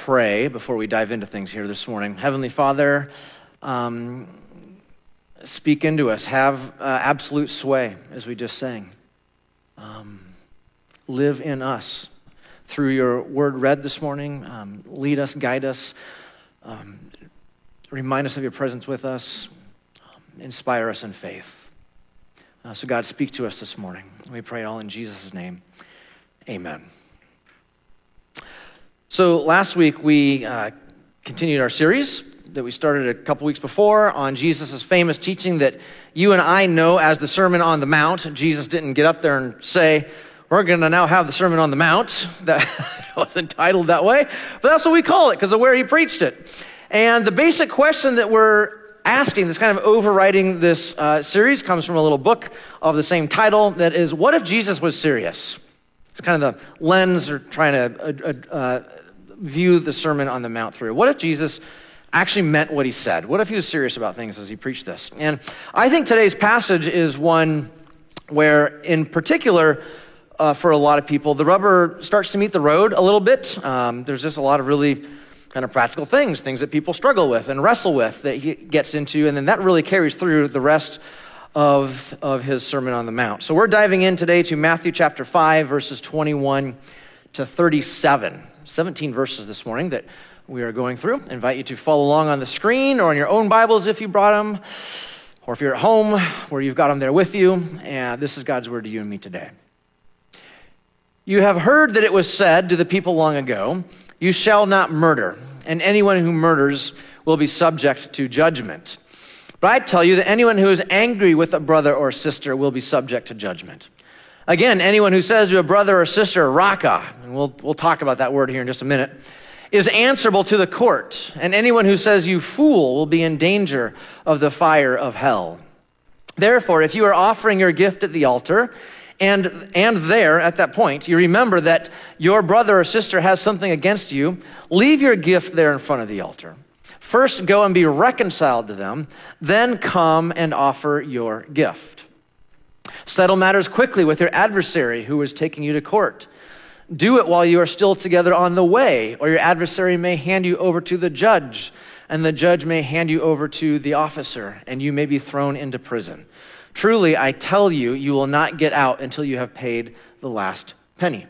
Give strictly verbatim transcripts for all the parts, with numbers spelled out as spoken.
pray before we dive into things here this morning. Heavenly Father, um, speak into us. Have uh, absolute sway, as we just sang. Um, live in us through your word read this morning. Um, lead us, guide us, um, remind us of your presence with us, um, inspire us in faith. Uh, so God, speak to us this morning. We pray it all in Jesus' name. Amen. So last week we uh, continued our series that we started a couple weeks before on Jesus' famous teaching that you and I know as the Sermon on the Mount. Jesus didn't get up there and say, we're going to now have the Sermon on the Mount. That wasn't titled that way, but that's what we call it because of where he preached it. And the basic question that we're asking, that's kind of overriding this uh, series, comes from a little book of the same title that is, what if Jesus was serious? It's kind of the lens we're trying to uh, uh, view the Sermon on the Mount through. What if Jesus actually meant what he said? What if he was serious about things as he preached this? And I think today's passage is one where, in particular, uh, for a lot of people, the rubber starts to meet the road a little bit. Um, there's just a lot of really kind of practical things, things that people struggle with and wrestle with that he gets into, and then that really carries through the rest of, of his Sermon on the Mount. So we're diving in today to Matthew chapter five, verses twenty-one to thirty-seven. seventeen verses this morning that we are going through. I invite you to follow along on the screen or on your own Bibles if you brought them, or if you're at home where you've got them there with you. And this is God's word to you and me today. You have heard that it was said to the people long ago, you shall not murder, and anyone who murders will be subject to judgment. But I tell you that anyone who is angry with a brother or sister will be subject to judgment. Again, anyone who says to a brother or sister, Raka, and we'll, we'll talk about that word here in just a minute, is answerable to the court. And anyone who says, you fool, will be in danger of the fire of hell. Therefore, if you are offering your gift at the altar, and, and there, at that point, you remember that your brother or sister has something against you, leave your gift there in front of the altar. First, go and be reconciled to them, then come and offer your gift. Settle matters quickly with your adversary who is taking you to court. Do it while you are still together on the way, or your adversary may hand you over to the judge, and the judge may hand you over to the officer, and you may be thrown into prison. Truly, I tell you, you will not get out until you have paid the last penny.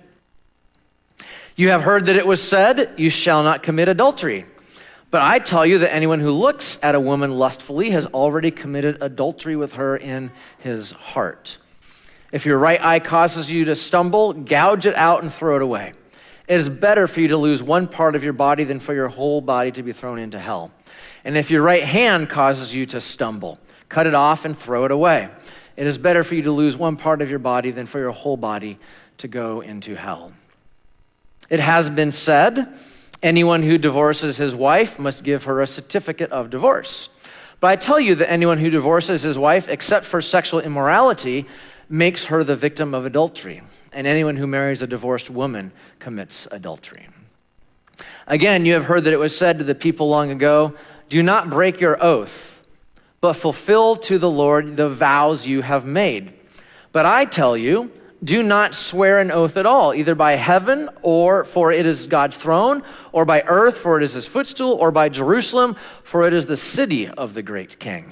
You have heard that it was said, you shall not commit adultery. But I tell you that anyone who looks at a woman lustfully has already committed adultery with her in his heart. If your right eye causes you to stumble, gouge it out and throw it away. It is better for you to lose one part of your body than for your whole body to be thrown into hell. And if your right hand causes you to stumble, cut it off and throw it away. It is better for you to lose one part of your body than for your whole body to go into hell. It has been said, anyone who divorces his wife must give her a certificate of divorce. But I tell you that anyone who divorces his wife, except for sexual immorality, makes her the victim of adultery. And anyone who marries a divorced woman commits adultery. Again, you have heard that it was said to the people long ago, do not break your oath, but fulfill to the Lord the vows you have made. But I tell you, do not swear an oath at all, either by heaven, or for it is God's throne, or by earth, for it is his footstool, or by Jerusalem, for it is the city of the great king.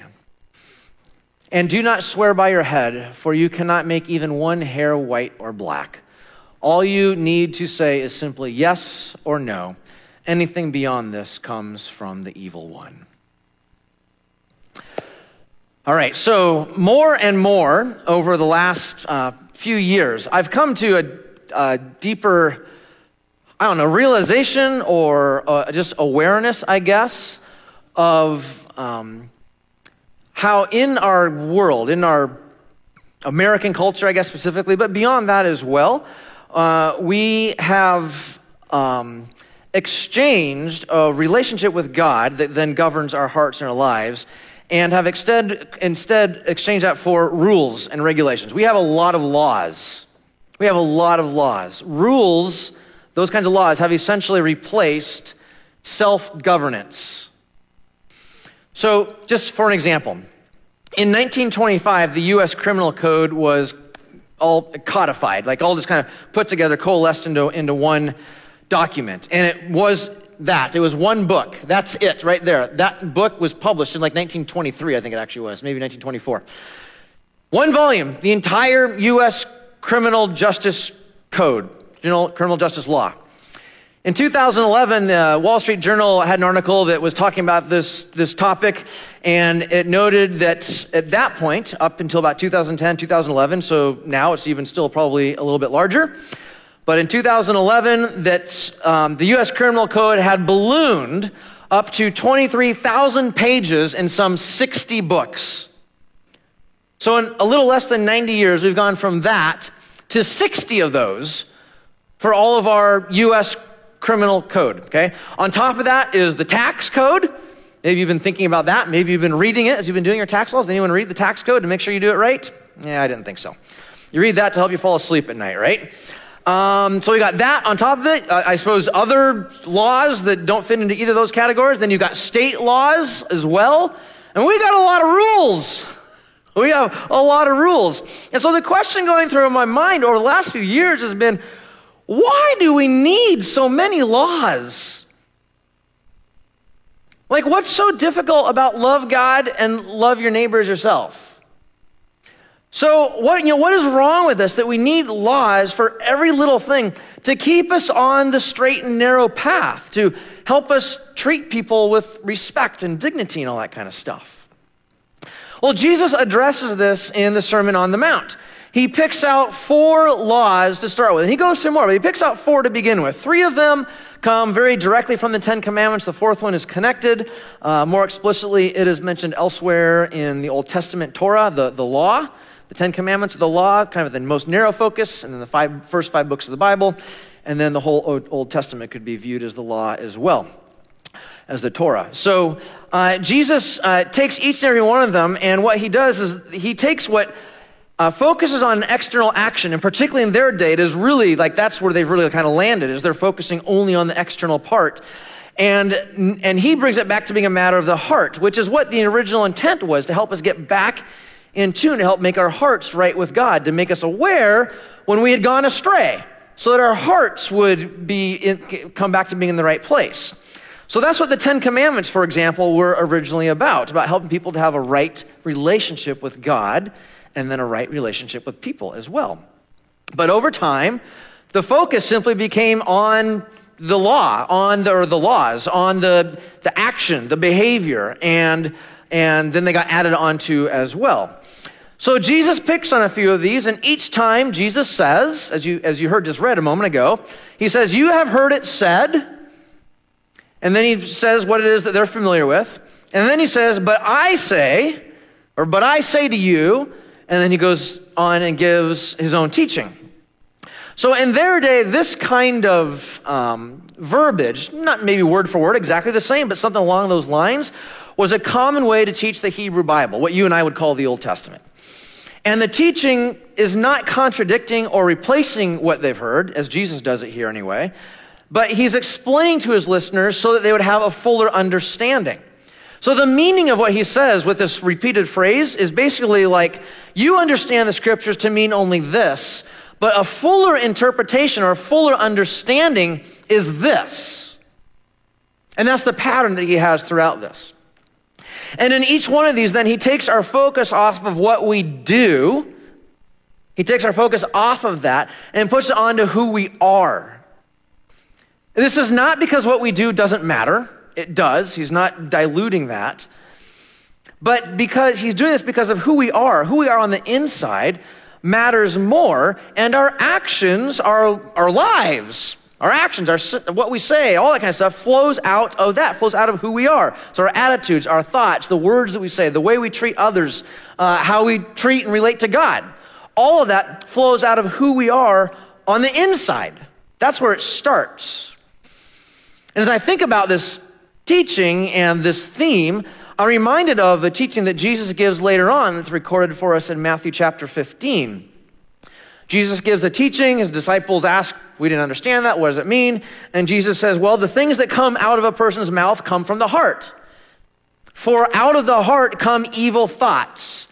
And do not swear by your head, for you cannot make even one hair white or black. All you need to say is simply yes or no. Anything beyond this comes from the evil one. All right, so more and more over the last uh, few years, I've come to a, a deeper, I don't know, realization or uh, just awareness, I guess, of um, how in our world, in our American culture, I guess specifically, but beyond that as well, uh, we have um, exchanged a relationship with God that then governs our hearts and our lives, and have instead, instead exchanged that for rules and regulations. We have a lot of laws. We have a lot of laws. Rules, those kinds of laws, have essentially replaced self-governance. So, just for an example, in nineteen twenty-five, the U S Criminal Code was all codified, like all just kind of put together, coalesced into, into one document. And it was that. It was one book. That's it right there. That book was published in like nineteen twenty-three, I think it actually was, maybe nineteen twenty-four. One volume, the entire U S Criminal Justice Code, General Criminal Justice Law. In two thousand eleven, the Wall Street Journal had an article that was talking about this, this topic, and it noted that at that point, up until about two thousand ten, two thousand eleven, so now it's even still probably a little bit larger, but in two thousand eleven, that um, the U S Criminal Code had ballooned up to twenty-three thousand pages in some sixty books. So in a little less than ninety years, we've gone from that to sixty of those for all of our U S Criminal Code, okay? On top of that is the tax code. Maybe you've been thinking about that. Maybe you've been reading it as you've been doing your tax laws. Did anyone read the tax code to make sure you do it right? Yeah, I didn't think so. You read that to help you fall asleep at night, right? Um, so we got that on top of it. Uh, I suppose other laws that don't fit into either of those categories. Then you got state laws as well. And we got a lot of rules. We have a lot of rules. And so the question going through my mind over the last few years has been, why do we need so many laws? Like, what's so difficult about love God and love your neighbor as yourself? So what, you know, what is wrong with us that we need laws for every little thing to keep us on the straight and narrow path, to help us treat people with respect and dignity and all that kind of stuff? Well, Jesus addresses this in the Sermon on the Mount. He picks out four laws to start with, and he goes through more, but he picks out four to begin with. Three of them come very directly from the Ten Commandments. The fourth one is connected. Uh, more explicitly, it is mentioned elsewhere in the Old Testament Torah, the, the law. The Ten Commandments are the law, kind of the most narrow focus, and then the five, first five books of the Bible, and then the whole Old, Old Testament could be viewed as the law as well, as the Torah. So uh, Jesus uh, takes each and every one of them, and what he does is he takes what Uh, focuses on external action, and particularly in their day, it is really like that's where they've really kind of landed, is they're focusing only on the external part. And, and he brings it back to being a matter of the heart, which is what the original intent was, to help us get back in tune, to help make our hearts right with God, to make us aware when we had gone astray, so that our hearts would be in, come back to being in the right place. So that's what the Ten Commandments, for example, were originally about, about helping people to have a right relationship with God, and then a right relationship with people as well. But over time, the focus simply became on the law, on the, or the laws, on the, the action, the behavior, and, and then they got added onto as well. So Jesus picks on a few of these, and each time Jesus says, as you, as you heard just read a moment ago, he says, you have heard it said, and then he says what it is that they're familiar with, and then he says, but I say, or but I say to you, and then he goes on and gives his own teaching. So in their day, this kind of um, verbiage, not maybe word for word exactly the same, but something along those lines, was a common way to teach the Hebrew Bible, what you and I would call the Old Testament. And the teaching is not contradicting or replacing what they've heard, as Jesus does it here anyway, but he's explaining to his listeners so that they would have a fuller understanding. So the meaning of what he says with this repeated phrase is basically like, you understand the scriptures to mean only this, but a fuller interpretation or a fuller understanding is this. And that's the pattern that he has throughout this. And in each one of these, then he takes our focus off of what we do. He takes our focus off of that and puts it onto who we are. This is not because what we do doesn't matter. It does. He's not diluting that. But because he's doing this because of who we are, who we are on the inside matters more, and our actions, our, our lives, our actions, our, what we say, all that kind of stuff flows out of that, flows out of who we are. So our attitudes, our thoughts, the words that we say, the way we treat others, uh, how we treat and relate to God, all of that flows out of who we are on the inside. That's where it starts. And as I think about this teaching and this theme, I'm reminded of the teaching that Jesus gives later on that's recorded for us in Matthew chapter fifteen. Jesus gives a teaching. His disciples ask, we didn't understand that. What does it mean? And Jesus says, well, the things that come out of a person's mouth come from the heart. For out of the heart come evil thoughts.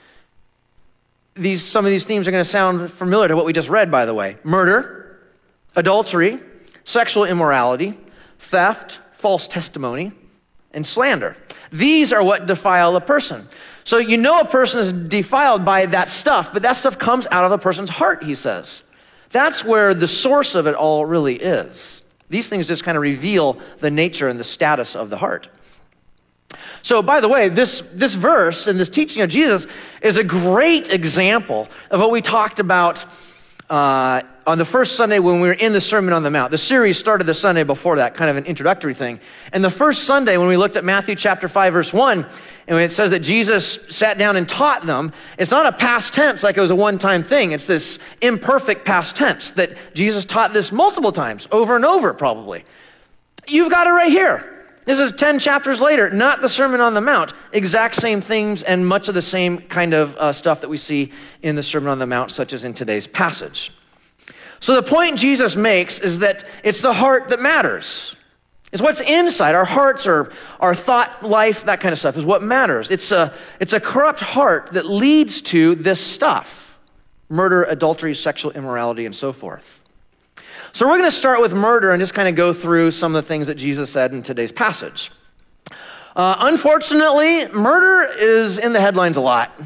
These, some of these themes are going to sound familiar to what we just read, by the way. Murder, adultery, sexual immorality, theft, false testimony and slander. These are what defile a person. So you know a person is defiled by that stuff, but that stuff comes out of a person's heart, he says. That's where the source of it all really is. These things just kind of reveal the nature and the status of the heart. So, by the way, this, this verse and this teaching of Jesus is a great example of what we talked about uh, on the first Sunday when we were in the Sermon on the Mount. The series started the Sunday before that, kind of an introductory thing. And the first Sunday when we looked at Matthew chapter five, verse one, and when it says that Jesus sat down and taught them, it's not a past tense like it was a one-time thing. It's this imperfect past tense that Jesus taught this multiple times, over and over probably. You've got it right here. This is ten chapters later, not the Sermon on the Mount. Exact same things and much of the same kind of uh, stuff that we see in the Sermon on the Mount, such as in today's passage. So the point Jesus makes is that it's the heart that matters. It's what's inside. Our hearts, or our thought life, that kind of stuff is what matters. It's a, it's a corrupt heart that leads to this stuff. Murder, adultery, sexual immorality, and so forth. So we're going to start with murder and just kind of go through some of the things that Jesus said in today's passage. Uh, unfortunately, murder is in the headlines a lot.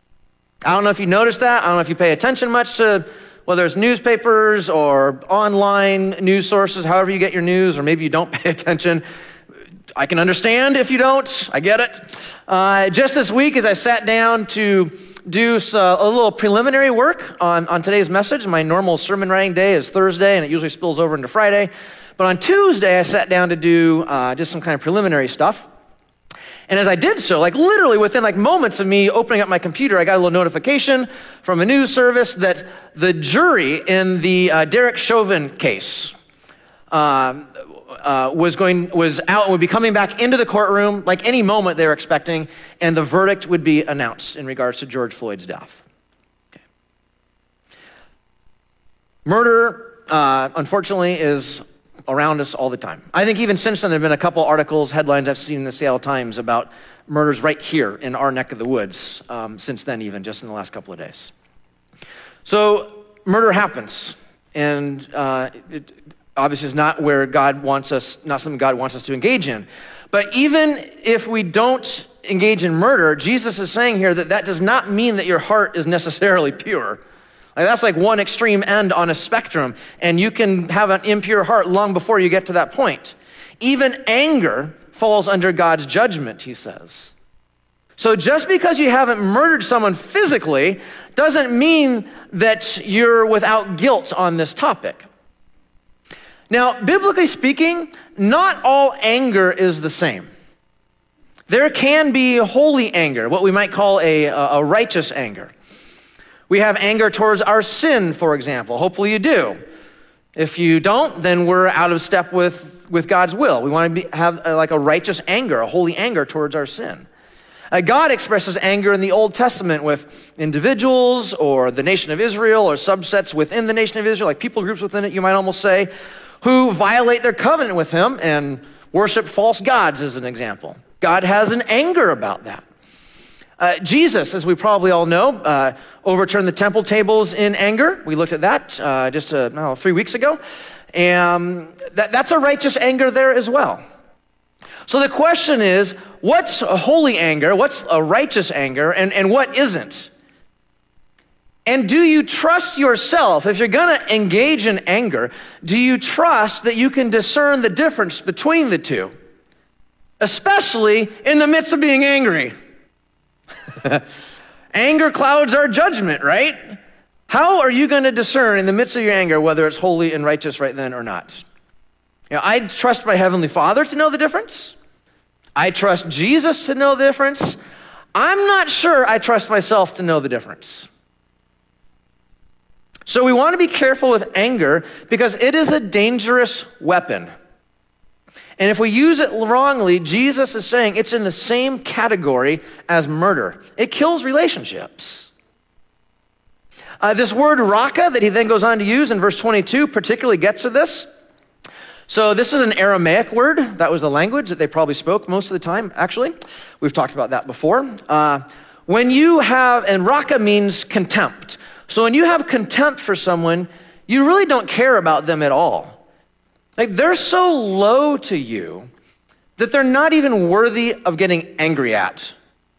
I don't know if you noticed that. I don't know if you pay attention much to whether it's newspapers or online news sources, however you get your news, or maybe you don't pay attention. I can understand if you don't. I get it. Uh, just this week, as I sat down to do uh, a little preliminary work on, on today's message. My normal sermon writing day is Thursday, and it usually spills over into Friday. But on Tuesday, I sat down to do uh, just some kind of preliminary stuff. And as I did so, like literally within like moments of me opening up my computer, I got a little notification from a news service that the jury in the uh, Derek Chauvin case um, uh, was going was out and would be coming back into the courtroom like any moment they were expecting, and the verdict would be announced in regards to George Floyd's death. Okay. Murder, uh, unfortunately, is around us all the time. I think even since then, there have been a couple articles, headlines I've seen in the Seattle Times about murders right here in our neck of the woods, um, since then even, just in the last couple of days. So murder happens, and uh, it obviously is not where God wants us, not something God wants us to engage in. But even if we don't engage in murder, Jesus is saying here that that does not mean that your heart is necessarily pure. Like that's like one extreme end on a spectrum, and you can have an impure heart long before you get to that point. Even anger falls under God's judgment, he says. So just because you haven't murdered someone physically doesn't mean that you're without guilt on this topic. Now, biblically speaking, not all anger is the same. There can be holy anger, what we might call a, a righteous anger. We have anger towards our sin, for example. Hopefully you do. If you don't, then we're out of step with, with God's will. We want to be, have a, like a righteous anger, a holy anger towards our sin. Uh, God expresses anger in the Old Testament with individuals or the nation of Israel or subsets within the nation of Israel, like people groups within it, you might almost say, who violate their covenant with him and worship false gods, as an example. God has an anger about that. Uh, Jesus, as we probably all know, uh, overturned the temple tables in anger. We looked at that uh, just uh, no, three weeks ago. And that, that's a righteous anger there as well. So the question is, what's a holy anger? What's a righteous anger? And, and what isn't? And do you trust yourself, if you're going to engage in anger, do you trust that you can discern the difference between the two? Especially in the midst of being angry. Anger clouds our judgment, right? How are you going to discern in the midst of your anger whether it's holy and righteous right then or not? You know, I trust my Heavenly Father to know the difference. I trust Jesus to know the difference. I'm not sure I trust myself to know the difference. So we want to be careful with anger because it is a dangerous weapon. And if we use it wrongly, Jesus is saying it's in the same category as murder. It kills relationships. Uh, this word raka that he then goes on to use in verse twenty-two particularly gets to this. So this is an Aramaic word. That was the language that they probably spoke most of the time, actually. We've talked about that before. Uh, when you have, and raka means contempt. So when you have contempt for someone, you really don't care about them at all. Like they're so low to you that they're not even worthy of getting angry at.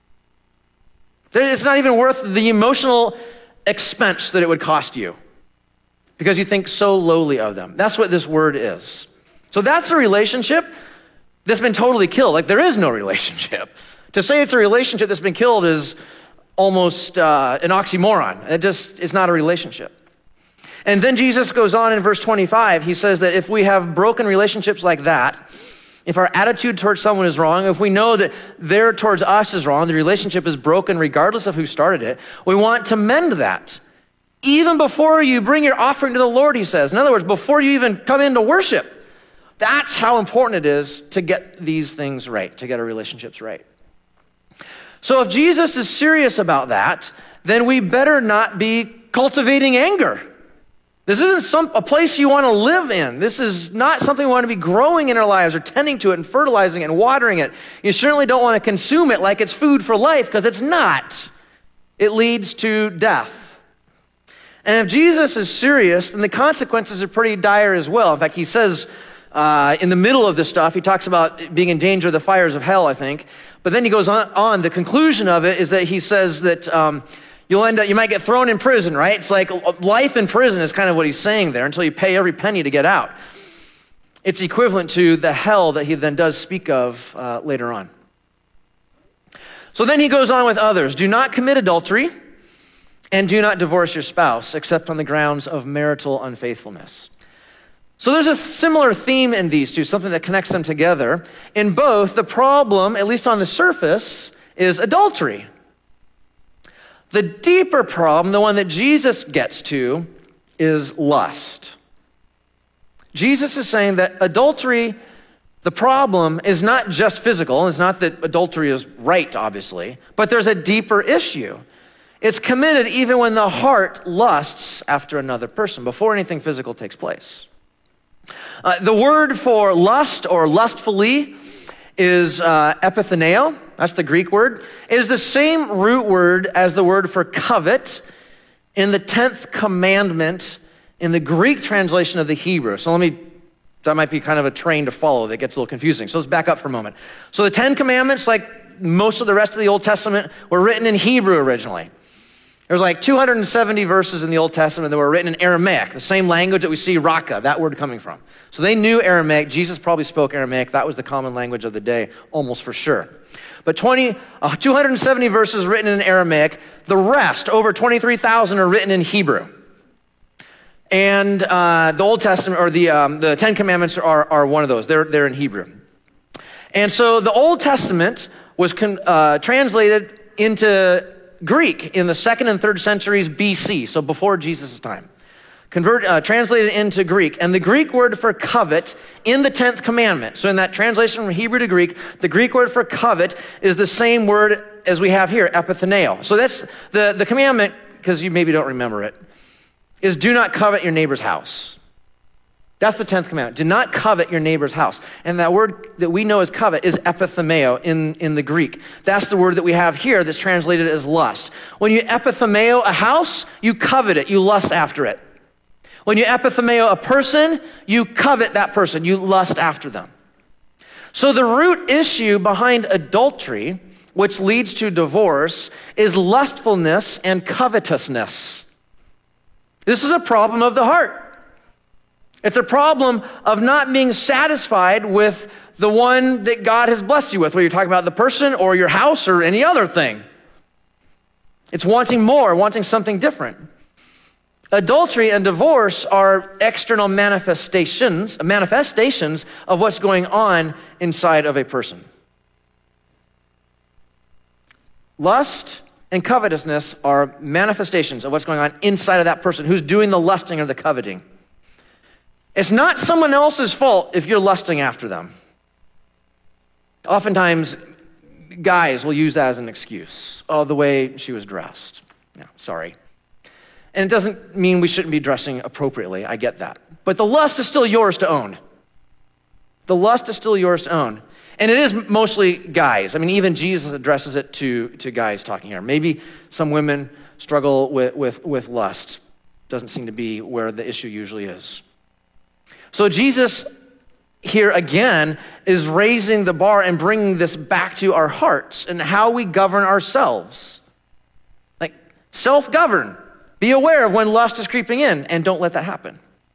That it's not even worth the emotional expense that it would cost you because you think so lowly of them. That's what this word is. So that's a relationship that's been totally killed. Like, there is no relationship. To say it's a relationship that's been killed is almost uh, an oxymoron. It just is not a relationship. And then Jesus goes on in verse twenty-five. He says that if we have broken relationships like that, if our attitude towards someone is wrong, if we know that their towards us is wrong, the relationship is broken regardless of who started it, we want to mend that. Even before you bring your offering to the Lord, he says. In other words, before you even come into worship. That's how important it is to get these things right, to get our relationships right. So if Jesus is serious about that, then we better not be cultivating anger. This isn't some a place you want to live in. This is not something we want to be growing in our lives or tending to it and fertilizing it and watering it. You certainly don't want to consume it like it's food for life, because it's not. It leads to death. And if Jesus is serious, then the consequences are pretty dire as well. In fact, he says uh, in the middle of this stuff, he talks about being in danger of the fires of hell, I think. But then he goes on, on. The conclusion of it is that he says that um, you'll end up, you might get thrown in prison, right? It's like life in prison is kind of what he's saying there, until you pay every penny to get out. It's equivalent to the hell that he then does speak of uh, later on. So then he goes on with others. Do not commit adultery, and do not divorce your spouse, except on the grounds of marital unfaithfulness. So there's a similar theme in these two, something that connects them together. In both, the problem, at least on the surface, is adultery. The deeper problem, the one that Jesus gets to, is lust. Jesus is saying that adultery, the problem is not just physical. It's not that adultery is right, obviously, but there's a deeper issue. It's committed even when the heart lusts after another person, before anything physical takes place. Uh, the word for lust or lustfully is uh, epitheneo. That's the Greek word. It is the same root word as the word for covet in the tenth commandment in the Greek translation of the Hebrew. So let me, that might be kind of a train to follow that gets a little confusing. So let's back up for a moment. So the Ten Commandments, like most of the rest of the Old Testament, were written in Hebrew originally. There's like two hundred seventy verses in the Old Testament that were written in Aramaic, the same language that we see raka, that word coming from. So they knew Aramaic. Jesus probably spoke Aramaic. That was the common language of the day, almost for sure. But twenty, uh, two hundred seventy verses written in Aramaic. The rest, over twenty-three thousand, are written in Hebrew. And uh, the Old Testament, or the um, the Ten Commandments are, are one of those. They're, they're in Hebrew. And so the Old Testament was con- uh, translated into Greek in the second and third centuries B C, so before Jesus' time. Convert, uh, translated into Greek. And the Greek word for covet in the tenth commandment, so in that translation from Hebrew to Greek, the Greek word for covet is the same word as we have here, epitheneo. So that's the, the commandment, because you maybe don't remember it, is do not covet your neighbor's house. That's the tenth commandment. Do not covet your neighbor's house. And that word that we know as covet is epithemeo in, in the Greek. That's the word that we have here that's translated as lust. When you epithemeo a house, you covet it. You lust after it. When you epithemeo a person, you covet that person. You lust after them. So the root issue behind adultery, which leads to divorce, is lustfulness and covetousness. This is a problem of the heart. It's a problem of not being satisfied with the one that God has blessed you with, whether you're talking about the person or your house or any other thing. It's wanting more, wanting something different. Adultery and divorce are external manifestations, manifestations of what's going on inside of a person. Lust and covetousness are manifestations of what's going on inside of that person who's doing the lusting or the coveting. It's not someone else's fault if you're lusting after them. Oftentimes, guys will use that as an excuse. Oh, the way she was dressed. No, sorry. And it doesn't mean we shouldn't be dressing appropriately. I get that. But the lust is still yours to own. The lust is still yours to own. And it is mostly guys. I mean, even Jesus addresses it to, to guys talking here. Maybe some women struggle with, with, with lust. Doesn't seem to be where the issue usually is. So Jesus here again is raising the bar and bringing this back to our hearts and how we govern ourselves. Like, self-govern. Be aware of when lust is creeping in, and don't let that happen.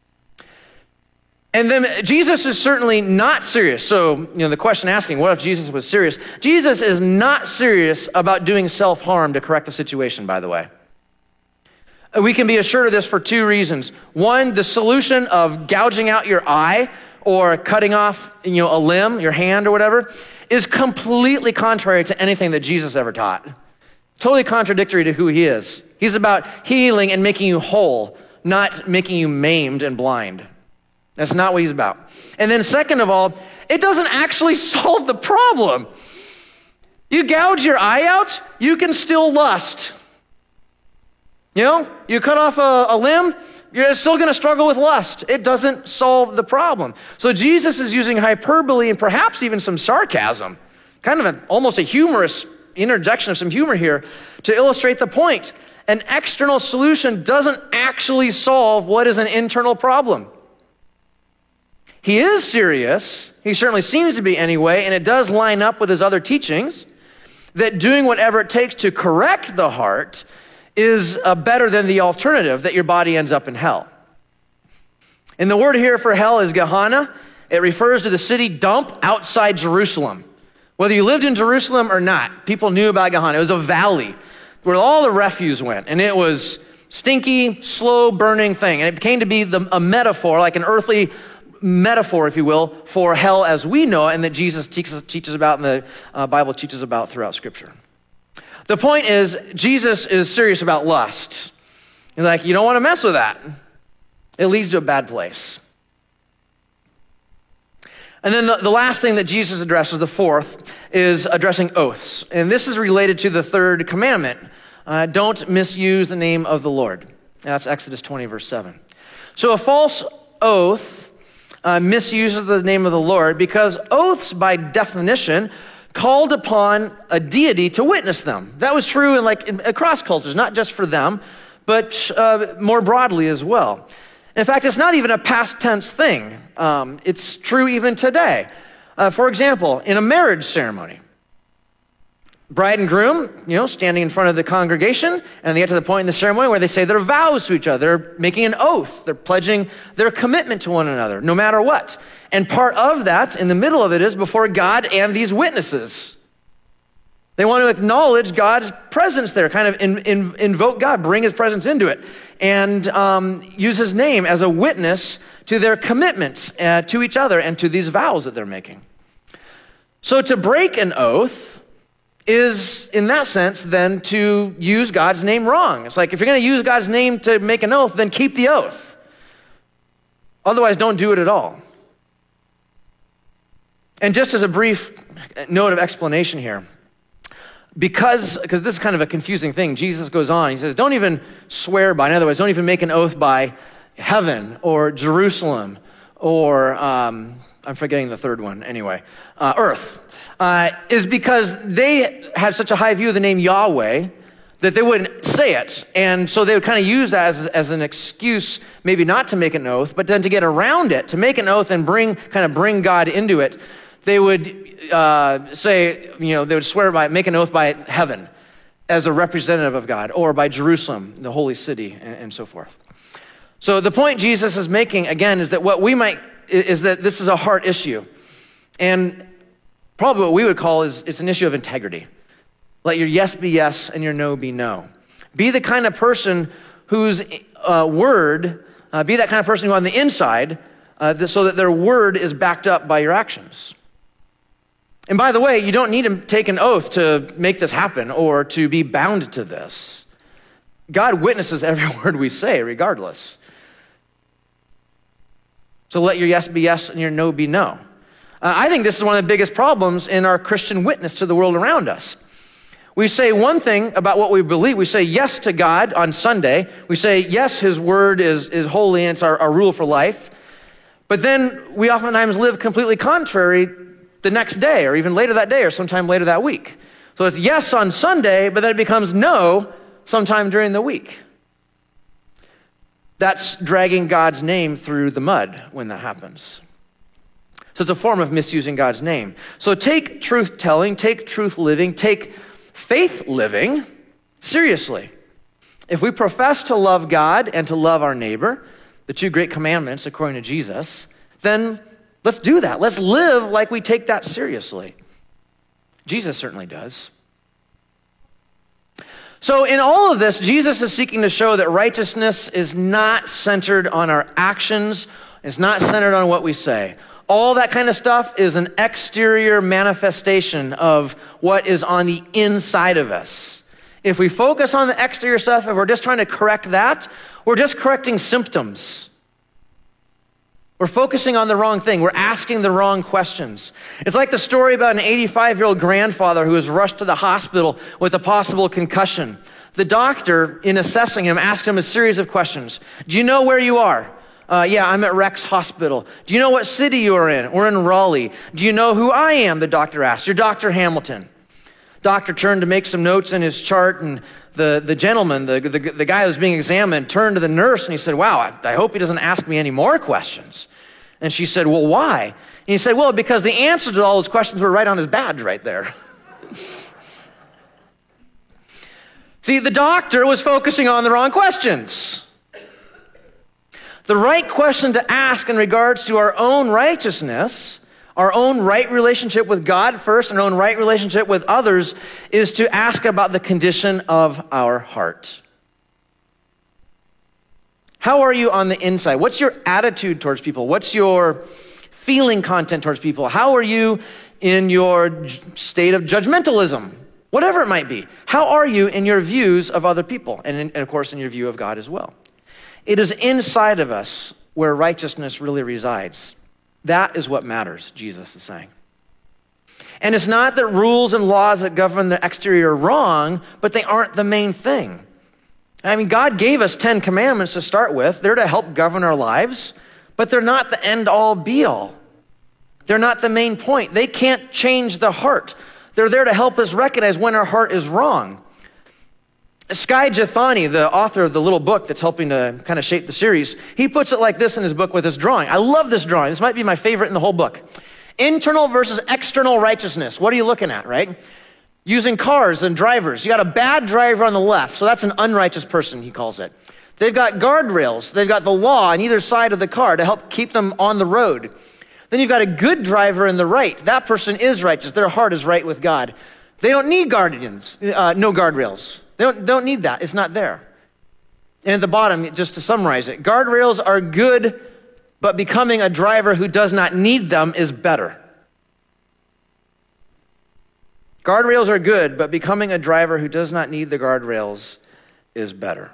And then Jesus is certainly not serious. So, you know, the question asking, what if Jesus was serious? Jesus is not serious about doing self-harm to correct the situation, by the way. We can be assured of this for two reasons. One, the solution of gouging out your eye or cutting off, you know, a limb, your hand or whatever, is completely contrary to anything that Jesus ever taught. Totally contradictory to who he is. He's about healing and making you whole, not making you maimed and blind. That's not what he's about. And then second of all, it doesn't actually solve the problem. You gouge your eye out, you can still lust. You know, you cut off a, a limb, you're still going to struggle with lust. It doesn't solve the problem. So Jesus is using hyperbole and perhaps even some sarcasm, kind of a, almost a humorous interjection of some humor here to illustrate the point. An external solution doesn't actually solve what is an internal problem. He is serious, he certainly seems to be anyway, and it does line up with his other teachings, that doing whatever it takes to correct the heart is uh, better than the alternative, that your body ends up in hell. And the word here for hell is Gehenna. It refers to the city dump outside Jerusalem. Whether you lived in Jerusalem or not, people knew about Gehenna. It was a valley where all the refuse went, and it was stinky, slow-burning thing. And it came to be the, a metaphor, like an earthly metaphor, if you will, for hell as we know it, and that Jesus teaches, teaches about and the uh, Bible teaches about throughout Scripture. The point is, Jesus is serious about lust. He's like, you don't want to mess with that. It leads to a bad place. And then the, the last thing that Jesus addresses, the fourth, is addressing oaths. And this is related to the third commandment. Uh, don't misuse the name of the Lord. That's Exodus twenty, verse seven. So a false oath Uh, misuses the name of the Lord because oaths, by definition, called upon a deity to witness them. That was true in like in, across cultures, not just for them, but uh, more broadly as well. In fact, it's not even a past tense thing. Um, it's true even today. Uh, for example, in a marriage ceremony, bride and groom, you know, standing in front of the congregation, and they get to the point in the ceremony where they say their vows to each other. They're making an oath. They're pledging their commitment to one another, no matter what. And part of that, in the middle of it, is before God and these witnesses. They want to acknowledge God's presence there, kind of in, in, invoke God, bring his presence into it, and um, use his name as a witness to their commitments uh, to each other and to these vows that they're making. So to break an oath is, in that sense, then to use God's name wrong. It's like, if you're going to use God's name to make an oath, then keep the oath. Otherwise, don't do it at all. And just as a brief note of explanation here, because, because this is kind of a confusing thing, Jesus goes on, he says, don't even swear by, in other words, don't even make an oath by heaven or Jerusalem or, um, I'm forgetting the third one anyway, uh, earth. Uh, is because they had such a high view of the name Yahweh that they wouldn't say it. And so they would kind of use that as, as an excuse, maybe not to make an oath, but then to get around it, to make an oath and bring kind of bring God into it. They would uh, say, you know, they would swear by, make an oath by heaven as a representative of God, or by Jerusalem, the holy city, and, and so forth. So the point Jesus is making, again, is that what we might, is that this is a heart issue. And probably what we would call is it's an issue of integrity. Let your yes be yes and your no be no. Be the kind of person whose uh, word, uh, be that kind of person who on the inside, uh, th- so that their word is backed up by your actions. And by the way, you don't need to take an oath to make this happen or to be bound to this. God witnesses every word we say regardless. So let your yes be yes and your no be no. Uh, I think this is one of the biggest problems in our Christian witness to the world around us. We say one thing about what we believe. We say yes to God on Sunday. We say, yes, his word is, is holy and it's our, our rule for life. But then we oftentimes live completely contrary the next day or even later that day or sometime later that week. So it's yes on Sunday, but then it becomes no sometime during the week. That's dragging God's name through the mud when that happens. So it's a form of misusing God's name. So take truth telling, take truth living, take faith living seriously. If we profess to love God and to love our neighbor, the two great commandments according to Jesus, then let's do that. Let's live like we take that seriously. Jesus certainly does. So in all of this, Jesus is seeking to show that righteousness is not centered on our actions. It's not centered on what we say. All that kind of stuff is an exterior manifestation of what is on the inside of us. If we focus on the exterior stuff, if we're just trying to correct that, we're just correcting symptoms. We're focusing on the wrong thing. We're asking the wrong questions. It's like the story about an eighty-five-year-old grandfather who was rushed to the hospital with a possible concussion. The doctor, in assessing him, asked him a series of questions. Do you know where you are? Uh, yeah, I'm at Rex Hospital. Do you know what city you're in? We're in Raleigh. Do you know who I am? The doctor asked. You're Doctor Hamilton. Doctor turned to make some notes in his chart, and the, the gentleman, the, the, the guy who was being examined, turned to the nurse and he said, wow, I, I hope he doesn't ask me any more questions. And she said, well, why? And he said, well, because the answers to all those questions were right on his badge right there. See, the doctor was focusing on the wrong questions. The right question to ask in regards to our own righteousness, our own right relationship with God first, and our own right relationship with others, is to ask about the condition of our heart. How are you on the inside? What's your attitude towards people? What's your feeling content towards people? How are you in your state of judgmentalism? Whatever it might be. How are you in your views of other people? And, in, and of course, in your view of God as well. It is inside of us where righteousness really resides. That is what matters, Jesus is saying. And it's not that rules and laws that govern the exterior are wrong, but they aren't the main thing. I mean, God gave us Ten Commandments to start with. They're to help govern our lives, but they're not the end-all, be-all. They're not the main point. They can't change the heart. They're there to help us recognize when our heart is wrong. Skye Jethani, the author of the little book that's helping to kind of shape the series, he puts it like this in his book with his drawing. I love this drawing. This might be my favorite in the whole book. Internal versus external righteousness. What are you looking at, right? Using cars and drivers. You got a bad driver on the left, so that's an unrighteous person, he calls it. They've got guardrails. They've got the law on either side of the car to help keep them on the road. Then you've got a good driver in the right. That person is righteous. Their heart is right with God. They don't need guardians, uh, no guardrails. They don't, don't need that. It's not there. And at the bottom, just to summarize it, guardrails are good, but becoming a driver who does not need them is better. Guardrails are good, but becoming a driver who does not need the guardrails is better.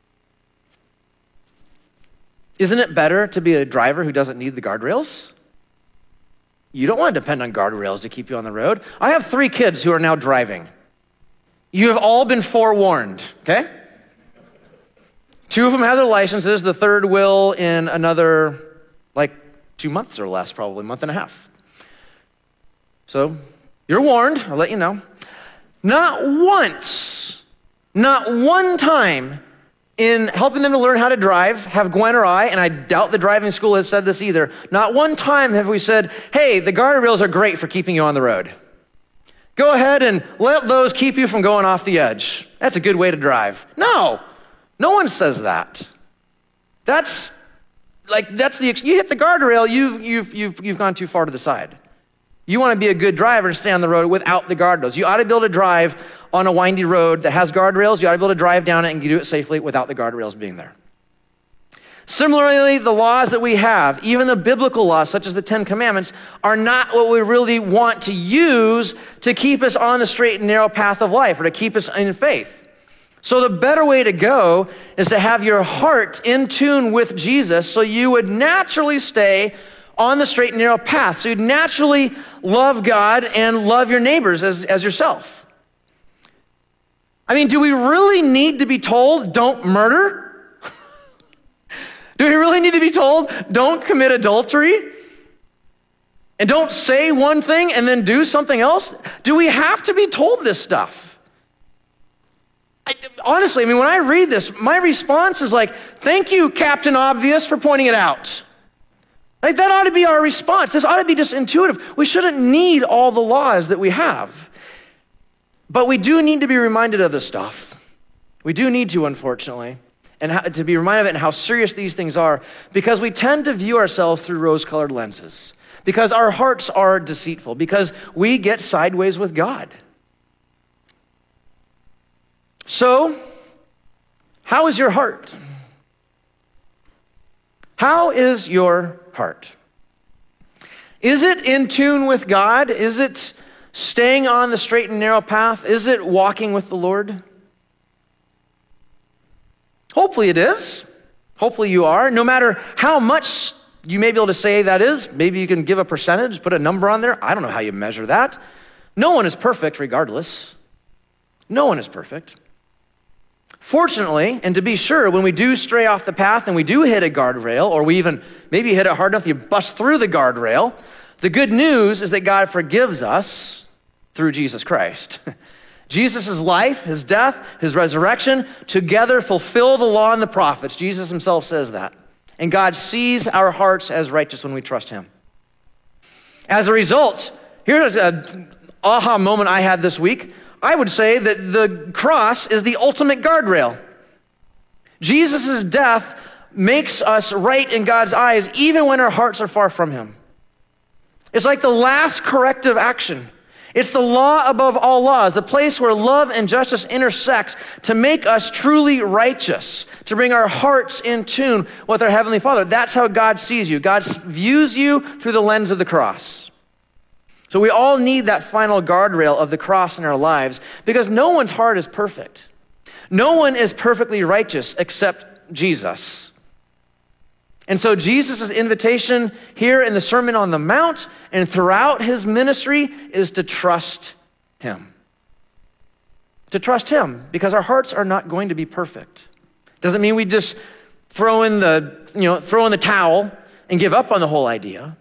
Isn't it better to be a driver who doesn't need the guardrails? You don't want to depend on guardrails to keep you on the road. I have three kids who are now driving. You have all been forewarned, okay? Two of them have their licenses. The third will in another, like, two months or less, probably a month and a half. So you're warned. I'll let you know. Not once, not one time in helping them to learn how to drive have Gwen or I, and I doubt the driving school has said this either, not one time have we said, hey, the guardrails are great for keeping you on the road. Go ahead and let those keep you from going off the edge. That's a good way to drive. No, no one says that. That's like, that's the, you hit the guardrail, you've, you've, you've, you've gone too far to the side. You want to be a good driver and stay on the road without the guardrails. You ought to be able to drive on a windy road that has guardrails. You ought to be able to drive down it and do it safely without the guardrails being there. Similarly, the laws that we have, even the biblical laws, such as the Ten Commandments, are not what we really want to use to keep us on the straight and narrow path of life or to keep us in faith. So the better way to go is to have your heart in tune with Jesus so you would naturally stay on the straight and narrow path. So you'd naturally love God and love your neighbors as, as yourself. I mean, do we really need to be told, don't murder? Do we really need to be told, don't commit adultery? And don't say one thing and then do something else? Do we have to be told this stuff? I, honestly, I mean, when I read this, my response is like, thank you, Captain Obvious, for pointing it out. Like, that ought to be our response. This ought to be just intuitive. We shouldn't need all the laws that we have. But we do need to be reminded of this stuff. We do need to, unfortunately, and how, to be reminded of it and how serious these things are, because we tend to view ourselves through rose-colored lenses, because our hearts are deceitful, because we get sideways with God. So, how is your heart? How is your heart? Is it in tune with God? Is it staying on the straight and narrow path? Is it walking with the Lord? Hopefully it is. Hopefully you are. No matter how much you may be able to say that is, maybe you can give a percentage, put a number on there. I don't know how you measure that. No one is perfect regardless. No one is perfect. Fortunately, and to be sure, when we do stray off the path and we do hit a guardrail, or we even maybe hit it hard enough you bust through the guardrail, the good news is that God forgives us through Jesus Christ. Jesus' life, his death, his resurrection, together fulfill the law and the prophets. Jesus himself says that. And God sees our hearts as righteous when we trust him. As a result, here's an aha moment I had this week. I would say that the cross is the ultimate guardrail. Jesus' death makes us right in God's eyes, even when our hearts are far from him. It's like the last corrective action. It's the law above all laws, the place where love and justice intersect to make us truly righteous, to bring our hearts in tune with our Heavenly Father. That's how God sees you. God views you through the lens of the cross. So we all need that final guardrail of the cross in our lives, because no one's heart is perfect. No one is perfectly righteous except Jesus. And so Jesus' invitation here in the Sermon on the Mount and throughout his ministry is to trust him. To trust him, because our hearts are not going to be perfect. Doesn't mean we just throw in the, you know, throw in the towel and give up on the whole idea.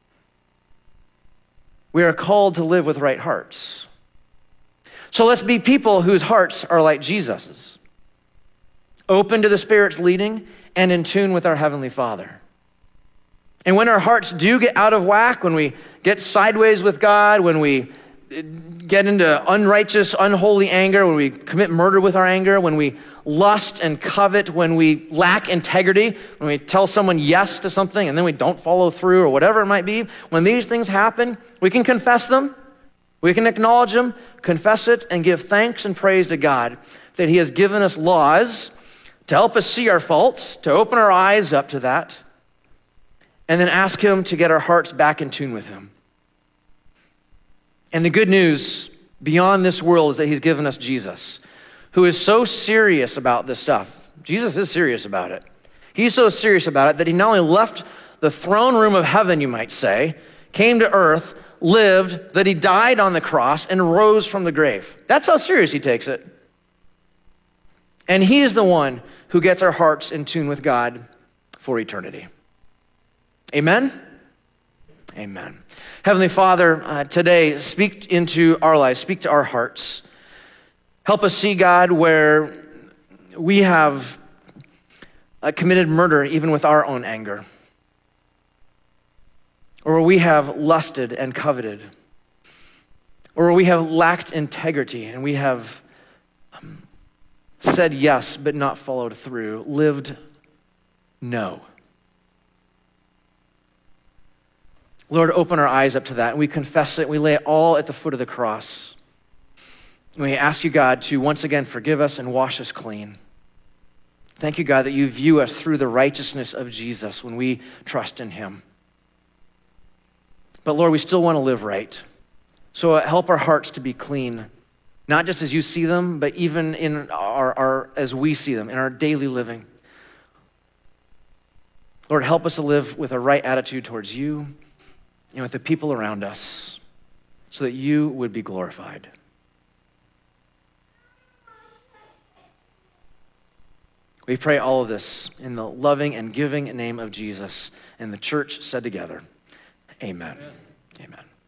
We are called to live with right hearts. So let's be people whose hearts are like Jesus's, open to the Spirit's leading and in tune with our Heavenly Father. And when our hearts do get out of whack, when we get sideways with God, when we get into unrighteous, unholy anger, when we commit murder with our anger, when we lust and covet, when we lack integrity, when we tell someone yes to something and then we don't follow through or whatever it might be, when these things happen, we can confess them, we can acknowledge them, confess it, and give thanks and praise to God that he has given us laws to help us see our faults, to open our eyes up to that, and then ask him to get our hearts back in tune with him. And the good news beyond this world is that he's given us Jesus, who is so serious about this stuff. Jesus is serious about it. He's so serious about it that he not only left the throne room of heaven, you might say, came to earth, lived, that he died on the cross and rose from the grave. That's how serious he takes it. And he is the one who gets our hearts in tune with God for eternity. Amen? Amen. Heavenly Father, uh, today, speak into our lives, speak to our hearts. Help us see, God, where we have uh, committed murder even with our own anger, or where we have lusted and coveted, or where we have lacked integrity and we have um, said yes but not followed through, lived no. Lord, open our eyes up to that. We confess it. We lay it all at the foot of the cross. We ask you, God, to once again forgive us and wash us clean. Thank you, God, that you view us through the righteousness of Jesus when we trust in him. But Lord, we still want to live right. So help our hearts to be clean, not just as you see them, but even in our, our as we see them, in our daily living. Lord, help us to live with a right attitude towards you and with the people around us so that you would be glorified. We pray all of this in the loving and giving name of Jesus. And the church said together, amen. Amen. Amen.